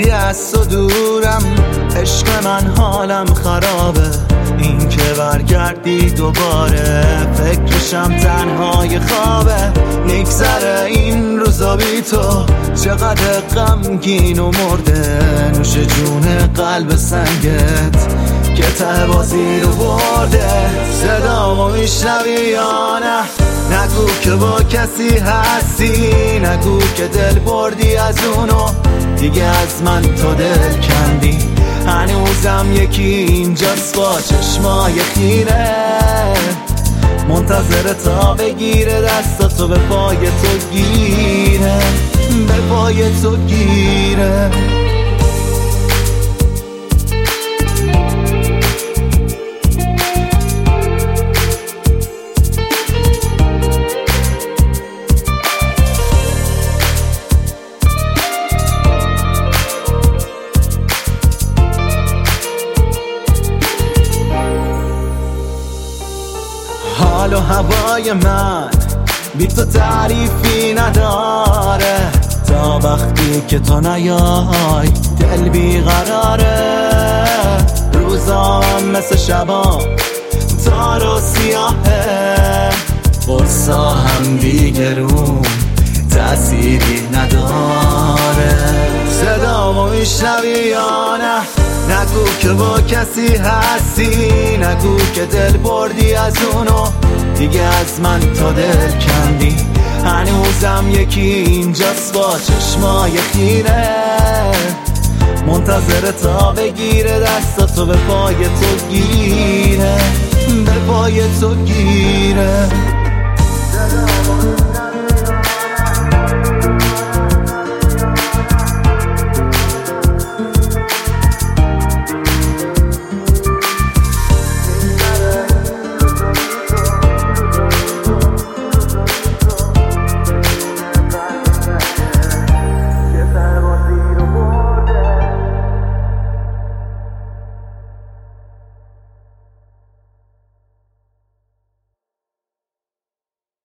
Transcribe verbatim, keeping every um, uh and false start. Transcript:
وقتی از تو دورم عشق من حالم خرابه، این که برگردی دوباره فکرشم تنهای خوابه. نگذره این روزا بی تو چقدر غمگین و مرده، نوش جون قلب سنگت که ته بازی رو برده. صدامو میشنوی یا نه؟ نگو که با کسی هستی، نگو که دل بردی از اونو دیگه از من تو دل کندی. هنوزم یکی اینجاست با چشمای خیره، منتظر تا بگیره دستاتو به پای تو گیره، به پای تو گیره. حال و هوای من بی تو تعریفی نداره، تا وقتی که تو نیای دل بیقراره. روزام مثل شبام تار و سیاهه، فرسا هم دیگه روم تأثیری نداره. صدامو میشنوی یا نه؟ نگو که با کسی هستی، نگو که دل بردی از اونو دیگه از من تا دل کندی. هنوزم یکی اینجاست با چشمای خیره، منتظر تا بگیره دستاتو به پای تو گیره، به پای تو گیره.